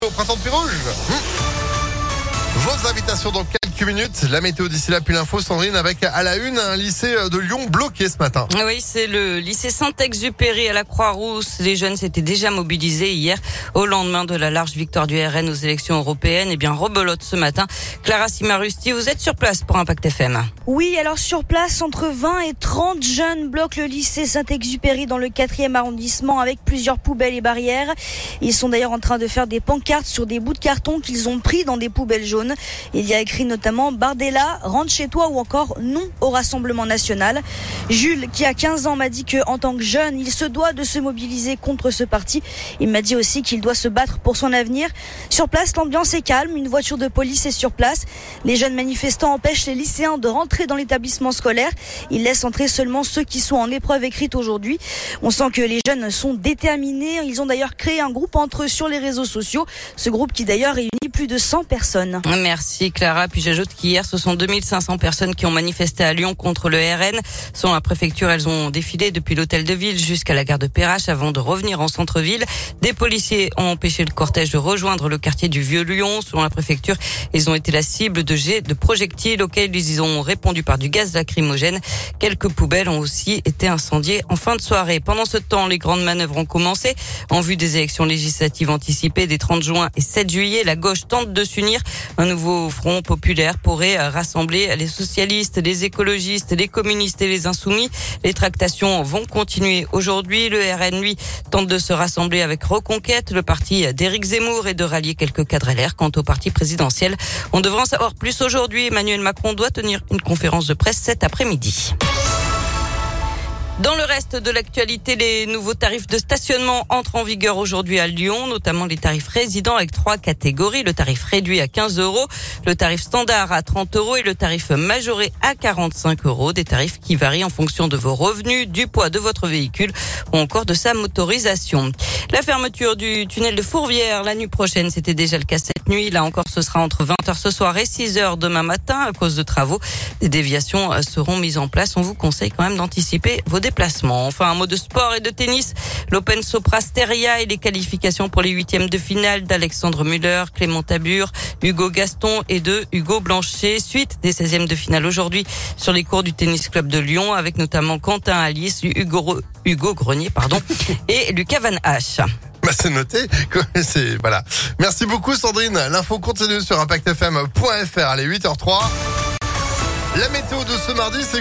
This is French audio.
Au printemps de Pérouge. Vos invitations dans quelques minutes. La météo d'ici là, puis l'info, Sandrine, avec à la une un lycée de Lyon bloqué ce matin. Oui, c'est le lycée Saint-Exupéry à la Croix-Rousse. Les jeunes s'étaient déjà mobilisés hier au lendemain de la large victoire du RN aux élections européennes. Et bien, rebelote ce matin. Clara Simarusti, vous êtes sur place pour Impact FM. Oui, alors sur place, entre 20 et 30 jeunes bloquent le lycée Saint-Exupéry dans le 4e arrondissement avec plusieurs poubelles et barrières. Ils sont d'ailleurs en train de faire des pancartes sur des bouts de carton qu'ils ont pris dans des poubelles jaunes. Il y a écrit notamment Bardella, rentre chez toi ou encore non au Rassemblement national. Jules, qui a 15 ans, m'a dit qu'en tant que jeune, il se doit de se mobiliser contre ce parti. Il m'a dit aussi qu'il doit se battre pour son avenir. Sur place, l'ambiance est calme. Une voiture de police est sur place. Les jeunes manifestants empêchent les lycéens de rentrer dans l'établissement scolaire. Ils laissent entrer seulement ceux qui sont en épreuve écrite aujourd'hui. On sent que les jeunes sont déterminés. Ils ont d'ailleurs créé un groupe entre eux sur les réseaux sociaux. Ce groupe qui d'ailleurs réunit plus de 100 personnes. Merci Clara. Puis j'ajoute qu'hier, ce sont 2500 personnes qui ont manifesté à Lyon contre le RN. Selon la préfecture, elles ont défilé depuis l'hôtel de ville jusqu'à la gare de Perrache avant de revenir en centre-ville. Des policiers ont empêché le cortège de rejoindre le quartier du Vieux-Lyon. Selon la préfecture, ils ont été la cible de jets de projectiles auxquels ils ont répondu par du gaz lacrymogène. Quelques poubelles ont aussi été incendiées en fin de soirée. Pendant ce temps, les grandes manœuvres ont commencé. En vue des élections législatives anticipées des 30 juin et 7 juillet, la gauche tente de s'unir. Un nouveau front populaire pourrait rassembler les socialistes, les écologistes, les communistes et les insoumis. Les tractations vont continuer aujourd'hui. Le RN, lui, tente de se rassembler avec Reconquête, le parti d'Éric Zemmour, et de rallier quelques cadres LR. Quant au parti présidentiel, on devrait en savoir plus aujourd'hui. Emmanuel Macron doit tenir une conférence de presse cet après-midi. Dans le reste de l'actualité, les nouveaux tarifs de stationnement entrent en vigueur aujourd'hui à Lyon, notamment les tarifs résidents avec 3 catégories. Le tarif réduit à 15 €, le tarif standard à 30 € et le tarif majoré à 45 €. Des tarifs qui varient en fonction de vos revenus, du poids de votre véhicule ou encore de sa motorisation. La fermeture du tunnel de Fourvière la nuit prochaine, c'était déjà le cas cette nuit. Là encore, ce sera entre 20h ce soir et 6h demain matin à cause de travaux. Des déviations seront mises en place. On vous conseille quand même d'anticiper vos déplacements. Enfin, un mot de sport et de tennis. L'Open Sopra Steria et les qualifications pour les 8e de finale d'Alexandre Müller, Clément Tabur, Hugo Gaston et de Hugo Blanchet. Suite des 16e de finale aujourd'hui sur les cours du Tennis Club de Lyon avec notamment Quentin Alice, Hugo Grenier, et Lucas Van Hache. Bah, c'est noté. Voilà. Merci beaucoup, Sandrine. L'info continue sur ImpactFM.fr. Allez, 8h03. La météo de ce mardi, c'est